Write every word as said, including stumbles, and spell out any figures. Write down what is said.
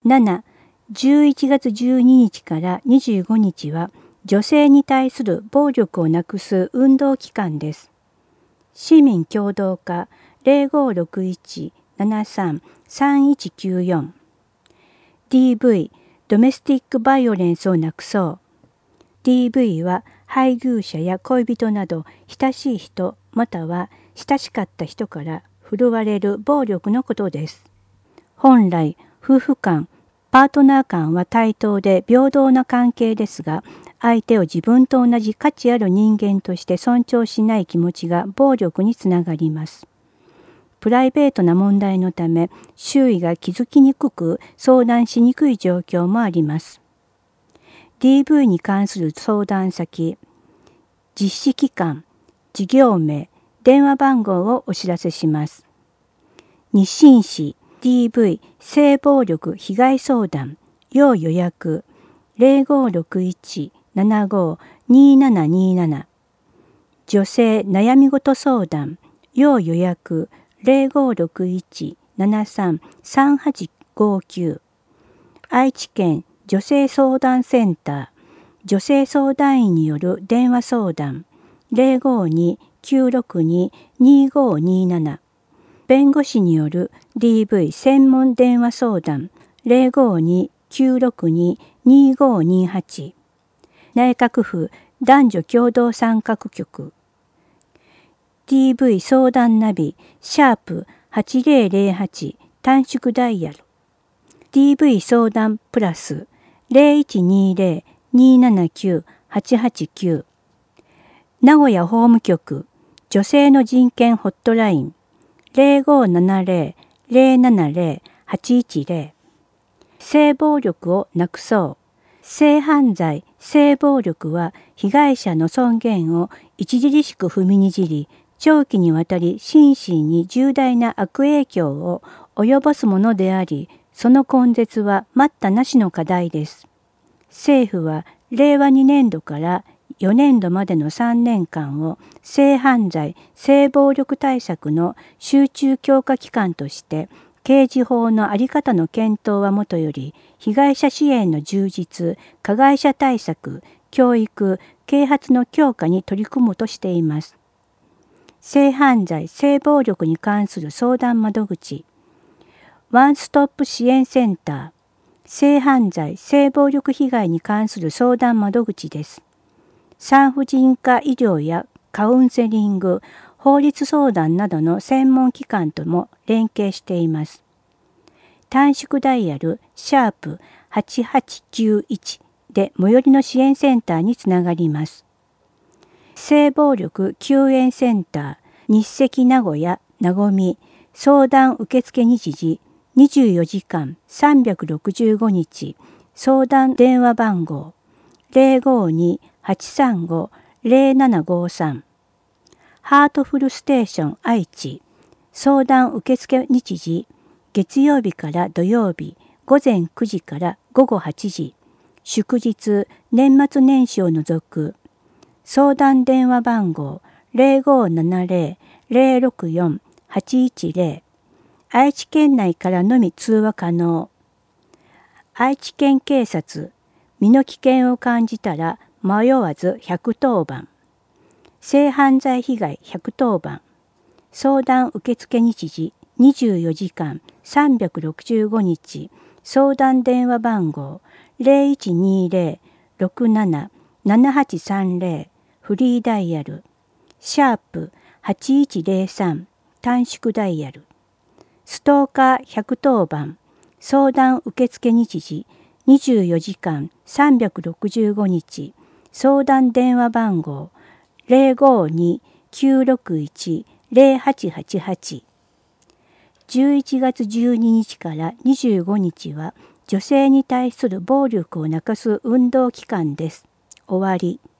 なな、じゅういちがつじゅうににちからにじゅうごにちは女性に対する暴力をなくす運動期間です。市民共同課 ゼロごろくいち ななさん さんいちきゅうよん ディーブイ ドメスティックバイオレンスをなくそう。 ディーブイ は配偶者や恋人など親しい人または親しかった人から振るわれる暴力のことです。本来夫婦間パートナー間は対等で平等な関係ですが、相手を自分と同じ価値ある人間として尊重しない気持ちが暴力につながります。プライベートな問題のため、周囲が気づきにくく相談しにくい状況もあります。ディーブイ に関する相談先、実施期間、事業名、電話番号をお知らせします。日清市ディーブイ 性暴力被害相談要予約 ゼロごろくいち ななご にななになな 女性悩み事相談要予約 ゼロごろくいち ななさん さんはちごきゅう 愛知県女性相談センター女性相談員による電話相談 ゼロごに きゅうろくに にごになな弁護士による ディーブイ 専門電話相談 ゼロごに きゅうろくに にごにはち 内閣府男女共同参画局 ディーブイ 相談ナビシャープはちぜろぜろはち短縮ダイヤル ディーブイ 相談プラス ゼロいちにゼロ にななきゅう はちはちきゅう 名古屋法務局女性の人権ホットラインゼロごななゼロ ゼロななゼロ はちいちゼロ 性暴力をなくそう。性犯罪、性暴力は被害者の尊厳を著しく踏みにじり、長期にわたり心身に重大な悪影響を及ぼすものであり、その根絶は待ったなしの課題です。政府はれいわにねんどからよねんどまでのさんねんかんを性犯罪・性暴力対策の集中強化期間として刑事法の在り方の検討はもとより被害者支援の充実、加害者対策、教育、啓発の強化に取り組むとしています。性犯罪・性暴力に関する相談窓口、ワンストップ支援センター、性犯罪・性暴力被害に関する相談窓口です。産婦人科医療やカウンセリング、法律相談などの専門機関とも連携しています。短縮ダイヤルシャープはちはちきゅういちで最寄りの支援センターにつながります。性暴力救援センター日赤名古屋なごみ相談受付日時にじゅうよじかんさんびゃくろくじゅうごにち相談電話番号 ゼロごに はちさんご ゼロななごさん ハートフルステーション愛知相談受付日時月曜日から土曜日ごぜんくじからごごはちじ祝日年末年始を除く相談電話番号 ゼロごななゼロ ゼロろくよん はちいちゼロ愛知県内からのみ通話可能。愛知県警察、身の危険を感じたら迷わずひゃくとおばん。性犯罪被害ひゃくとおばん。相談受付日時にじゅうよじかんさんびゃくろくじゅうごにち。相談電話番号 ゼロいちにゼロ ろくなな ななはちさんゼロ フリーダイヤル。シャープはちいちゼロさん短縮ダイヤル。ストーカーひゃくとおばん、相談受付日時にじゅうよじかんさんびゃくろくじゅうごにち、相談電話番号 ゼロごに きゅうろくいち ゼロはちはちはち。じゅういちがつじゅうににちからにじゅうごにちは女性に対する暴力をなくす運動期間です。終わり。